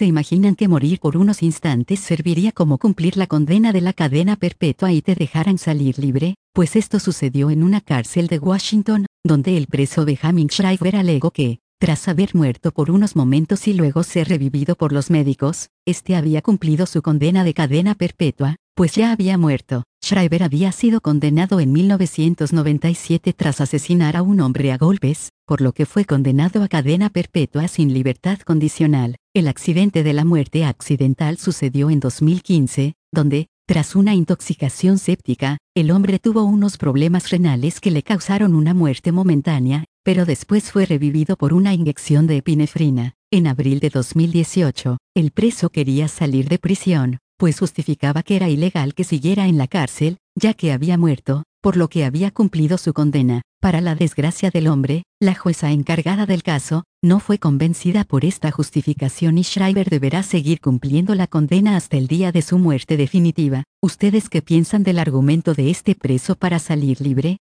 se imaginan que morir por unos instantes serviría como cumplir la condena de la cadena perpetua y te dejaran salir libre? Pues esto sucedió en una cárcel de Washington, donde el preso Benjamin Shriver alegó que, tras haber muerto por unos momentos y luego ser revivido por los médicos, este había cumplido su condena de cadena perpetua, pues ya había muerto. Shriver había sido condenado en 1997 tras asesinar a un hombre a golpes, por lo que fue condenado a cadena perpetua sin libertad condicional. El accidente de la muerte accidental sucedió en 2015, donde, tras una intoxicación séptica, el hombre tuvo unos problemas renales que le causaron una muerte momentánea, pero después fue revivido por una inyección de epinefrina. En abril de 2018, el preso quería salir de prisión, pues justificaba que era ilegal que siguiera en la cárcel, ya que había muerto, por lo que había cumplido su condena. Para la desgracia del hombre, la jueza encargada del caso, no fue convencida por esta justificación y Shriver deberá seguir cumpliendo la condena hasta el día de su muerte definitiva. ¿Ustedes qué piensan del argumento de este preso para salir libre?